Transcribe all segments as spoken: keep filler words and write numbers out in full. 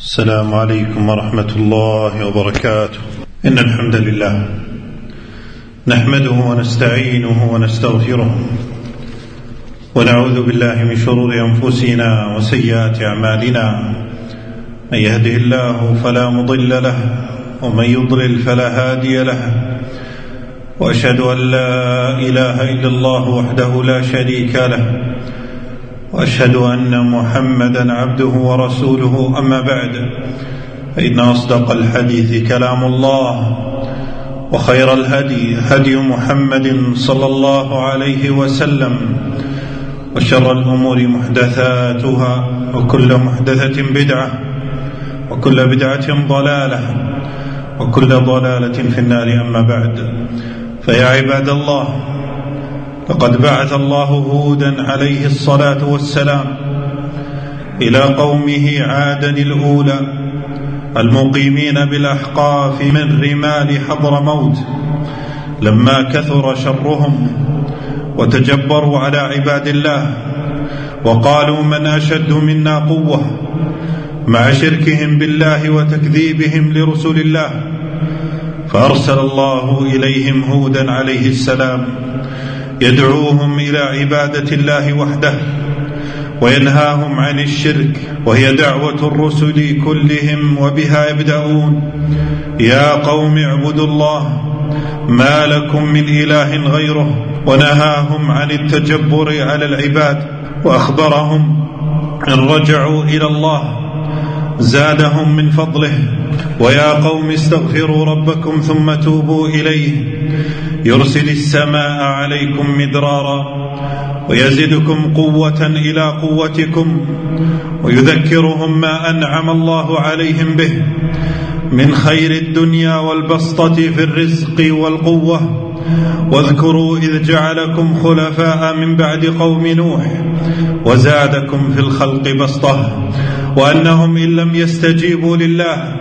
السلام عليكم ورحمة الله وبركاته. إن الحمد لله نحمده ونستعينه ونستغفره ونعوذ بالله من شرور أنفسنا وسيئات أعمالنا. من يهده الله فلا مضل له ومن يضلل فلا هادي له، وأشهد أن لا إله إلا الله وحده لا شريك له، وأشهد أن محمدا عبده ورسوله. أما بعد، فإن أصدق الحديث كلام الله، وخير الهدي هدي محمد صلى الله عليه وسلم، وشر الأمور محدثاتها، وكل محدثة بدعة، وكل بدعة ضلالة، وكل ضلالة في النار. أما بعد، فيا عباد الله، لقد بعث الله هودا عليه الصلاة والسلام إلى قومه عادا الأولى المقيمين بالأحقاف من رمال حضرموت، لما كثر شرهم وتجبروا على عباد الله وقالوا: من أشد منا قوة، مع شركهم بالله وتكذيبهم لرسل الله. فأرسل الله إليهم هودا عليه السلام يدعوهم إلى عبادة الله وحده وينهاهم عن الشرك، وهي دعوة الرسل كلهم وبها يبدأون: يا قوم اعبدوا الله ما لكم من إله غيره. ونهاهم عن التجبر على العباد، وأخبرهم إن رجعوا إلى الله زادهم من فضله. ويا قوم استغفروا ربكم ثم توبوا إليه يرسل السماء عليكم مدرارا ويزدكم قوة إلى قوتكم، ويذكرهم ما أنعم الله عليهم به من خير الدنيا والبسطة في الرزق والقوة. واذكروا إذ جعلكم خلفاء من بعد قوم نوح وزادكم في الخلق بسطة، وأنهم إن لم يستجيبوا لله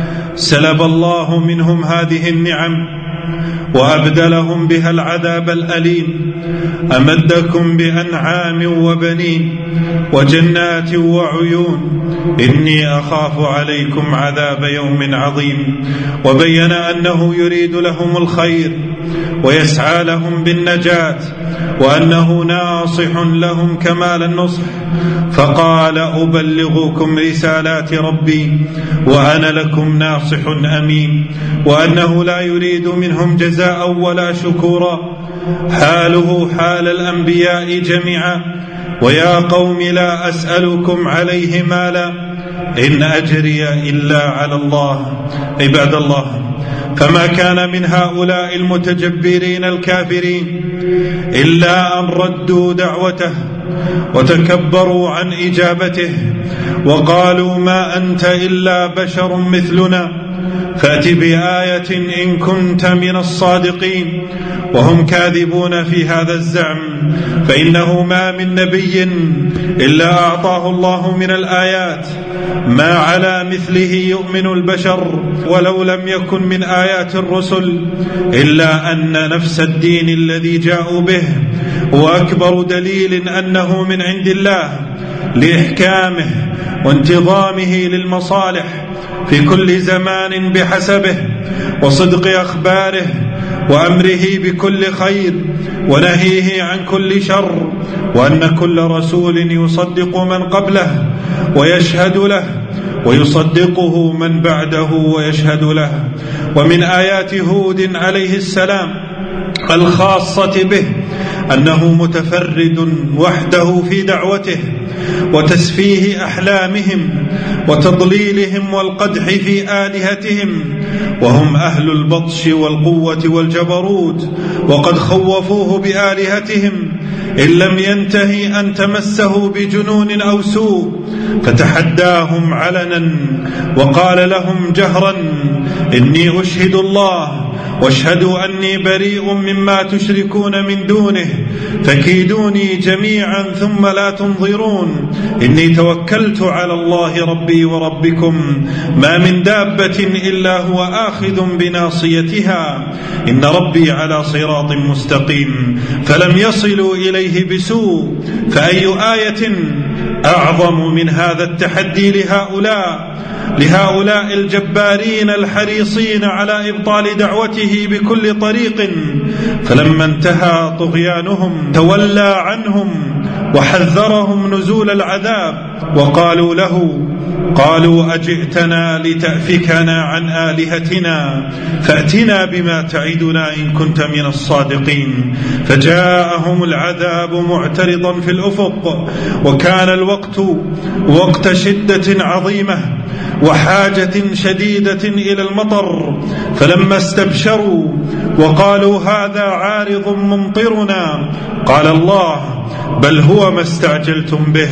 سلب الله منهم هذه النعم وأبدلهم بها العذاب الأليم. أمدكم بأنعام وبنين وجنات وعيون، إني أخاف عليكم عذاب يوم عظيم. وبين أنه يريد لهم الخير ويسعى لهم بالنجاة، وأنه ناصح لهم كمال النصح. فقال: أبلغكم رسالات ربي وأنا لكم ناصح أمين. وأنه لا يريد منهم جزاء ولا شكورا، حاله حال الأنبياء جميعا. ويا قوم لا أسألكم عليه مالا، إن أجري إلا على الله. عباد الله، فما كان من هؤلاء المتجبرين الكافرين إلا أن ردوا دعوته وتكبروا عن إجابته، وقالوا: ما أنت إلا بشر مثلنا، فأت بآية إن كنت من الصادقين. وهم كاذبون في هذا الزعم، فإنه ما من نبي إلا أعطاه الله من الآيات ما على مثله يؤمن البشر، ولو لم يكن من آيات الرسل إلا أن نفس الدين الذي جاءوا به هو أكبر دليل أنه من عند الله لإحكامه وانتظامه للمصالح في كل زمان بحسبه، وصدق أخباره وأمره بكل خير ونهيه عن كل شر، وأن كل رسول يصدق من قبله ويشهد له، ويصدقه من بعده ويشهد له. ومن آيات هود عليه السلام الخاصة به أنه متفرد وحده في دعوته وتسفيه أحلامهم وتضليلهم والقدح في آلهتهم، وهم أهل البطش والقوة والجبروت، وقد خوفوه بآلهتهم إن لم ينتهي أن تمسه بجنون أو سوء، فتحداهم علنا وقال لهم جهرا: إني أشهد الله واشهدوا أني بريء مما تشركون من دونه، فكيدوني جميعا ثم لا تنظرون، إني توكلت على الله ربي وربكم، ما من دابة إلا هو آخذ بناصيتها، إن ربي على صراط مستقيم. فلم يصلوا إليه بسوء، فأي آية أعظم من هذا التحدي لهؤلاء لهؤلاء الجبارين الحريصين على إبطال دعوته بكل طريق. فلما انتهى طغيانهم تولى عنهم وحذرهم نزول العذاب، وقالوا له قالوا أجئتنا لتأفكنا عن آلهتنا فأتنا بما تعدنا إن كنت من الصادقين. فجاءهم العذاب معترضا في الأفق، وكان الوقت وقت شدة عظيمة وحاجة شديدة إلى المطر. فلما استبشروا وقالوا هذا عارض ممطرنا قال الله بل هو ما استعجلتم به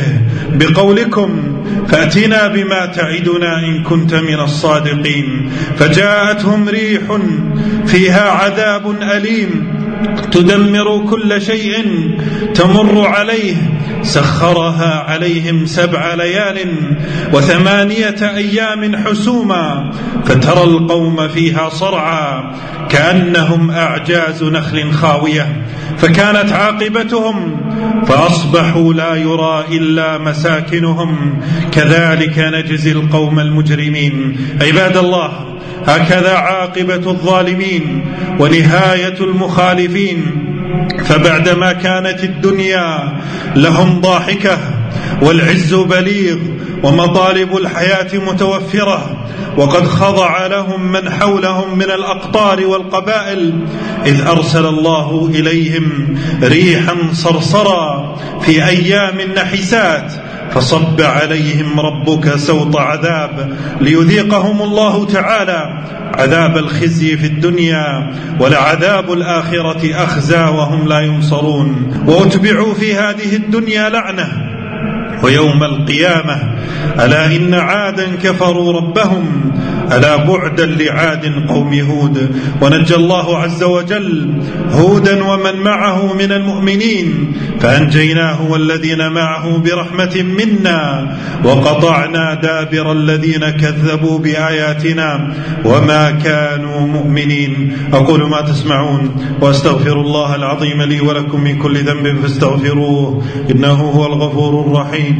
بقولكم فأتنا بما تعدنا إن كنت من الصادقين. فجاءتهم ريح فيها عذاب أليم تدمر كل شيء تمر عليه، سخرها عليهم سبع ليال وثمانية أيام حسوما، فترى القوم فيها صرعى كأنهم أعجاز نخل خاوية. فكانت عاقبتهم فأصبحوا لا يرى إلا مساكنهم، كذلك نجزي القوم المجرمين. عباد الله، هكذا عاقبة الظالمين ونهاية المخالفين. فبعدما كانت الدنيا لهم ضاحكة والعز بليغ ومطالب الحياة متوفرة، وقد خضع لهم من حولهم من الأقطار والقبائل، إذ أرسل الله إليهم ريحا صرصرا في أيام نحسات فصب عليهم ربك سوط عذاب ليذيقهم الله تعالى عذاب الخزي في الدنيا، ولعذاب الآخرة أخزى وهم لا ينصرون. وأتبعوا في هذه الدنيا لعنة ويوم القيامة ألا إن عادا كفروا ربهم ألا بعدا لعاد قوم هود. ونجى الله عز وجل هودا ومن معه من المؤمنين فأنجيناه والذين معه برحمة منا وقطعنا دابر الذين كذبوا بآياتنا وما كانوا مؤمنين. أقول ما تسمعون وأستغفر الله العظيم لي ولكم من كل ذنب فاستغفروه إنه هو الغفور الرحيم.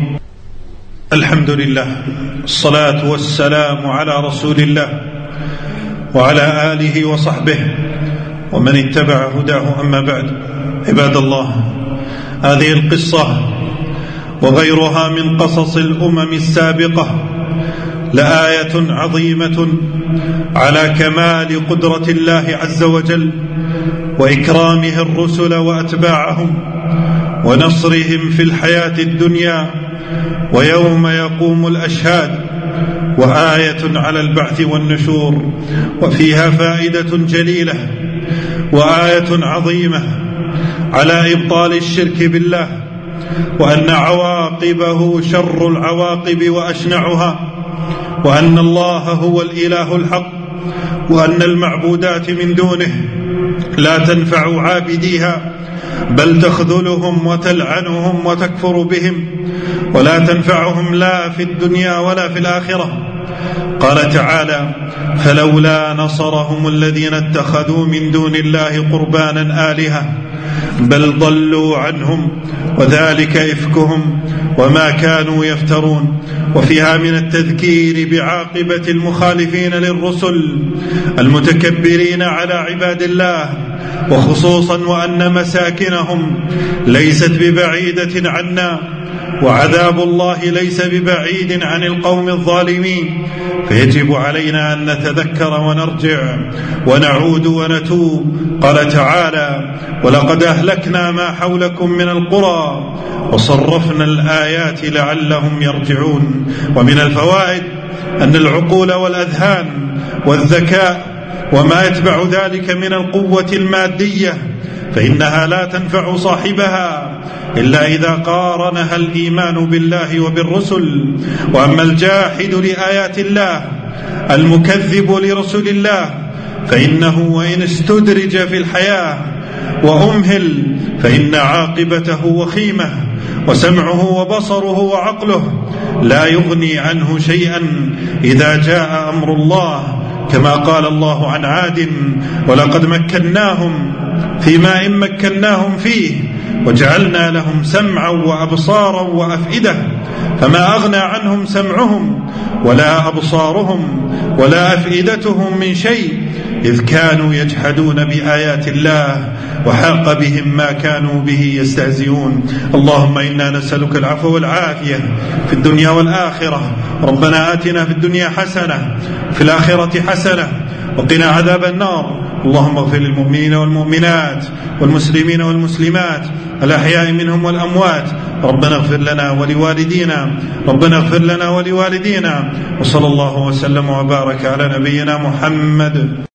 الحمد لله، الصلاة والسلام على رسول الله وعلى آله وصحبه ومن اتبع هداه، أما بعد. عباد الله، هذه القصة وغيرها من قصص الأمم السابقة لآية عظيمة على كمال قدرة الله عز وجل وإكرامه الرسل وأتباعهم ونصرهم في الحياة الدنيا ويوم يقوم الأشهاد، وآية على البعث والنشور، وفيها فائدة جليلة وآية عظيمة على إبطال الشرك بالله، وأن عواقبه شر العواقب وأشنعها، وأن الله هو الإله الحق، وأن المعبودات من دونه لا تنفع عابديها بل تخذلهم وتلعنهم وتكفر بهم ولا تنفعهم لا في الدنيا ولا في الآخرة. قال تعالى فلولا نصرهم الذين اتخذوا من دون الله قربانا آلهة بل ضلوا عنهم وذلك إفكهم وما كانوا يفترون. وفيها من التذكير بعاقبة المخالفين للرسل المتكبرين على عباد الله، وخصوصا وأن مساكنهم ليست ببعيدة عنا، وعذاب الله ليس ببعيد عن القوم الظالمين. فيجب علينا أن نتذكر ونرجع ونعود ونتوب. قال تعالى ولقد أهلكنا ما حولكم من القرى وصرفنا الآيات لعلهم يرجعون. ومن الفوائد أن العقول والأذهان والذكاء وما يتبع ذلك من القوة المادية فإنها لا تنفع صاحبها إلا إذا قارنها الإيمان بالله وبالرسل. وأما الجاحد لآيات الله المكذب لرسل الله فإنه وإن استدرج في الحياة وأمهل فإن عاقبته وخيمة، وسمعه وبصره وعقله لا يغني عنه شيئا إذا جاء أمر الله، كما قال الله عن عاد ولقد مكناهم فيما إن مكناهم فيه وجعلنا لهم سمعا وأبصارا وأفئدة فما أغنى عنهم سمعهم ولا أبصارهم ولا أفئدتهم من شيء إذ كانوا يجحدون بآيات الله وحاق بهم ما كانوا به يستهزئون. اللهم إنا نسألك العفو والعافية في الدنيا والآخرة. ربنا آتنا في الدنيا حسنة في الآخرة حسنة وقنا عذاب النار. اللهم اغفر للمؤمنين والمؤمنات والمسلمين والمسلمات الأحياء منهم والأموات. ربنا اغفر لنا ولوالدينا ربنا اغفر لنا ولوالدينا وصلى الله وسلم وبارك على نبينا محمد.